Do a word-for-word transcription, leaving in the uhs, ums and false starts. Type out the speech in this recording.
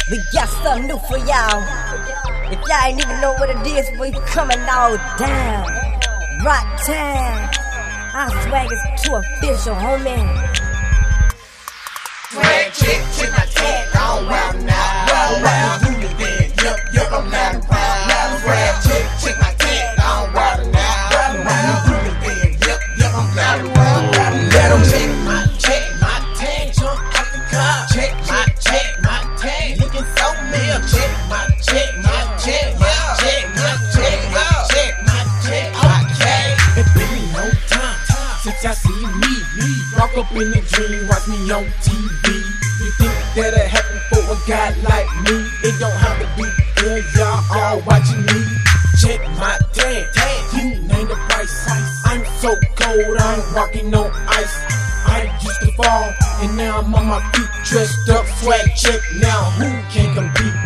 We got something new for y'all. If y'all ain't even know what it is, we coming all down. Rock Town. Our swag is too official, homie. Swag check, check my tag, on round now. Round round, do the bed, yup, yup, I'm loud and proud. Loud and proud. Check, check my tag, on round now. Round round, do the bed, yup, yup, I'm loud and proud. Let 'em check my check, my tag, jump out the car. Check my check, my tag, looking so meal. Check my check, my check, my check, my check, my check, my check, my tag. It's been no time since I see me, me walk up in the dream, watch me on T V. You think that'll happen for a guy like me? It don't have to be here, y'all all watching me. Check my tag, tag, you name the price. I'm so cold, I'm walking on ice. I used to fall, and now I'm on my feet, dressed up, swag check. Now who can compete?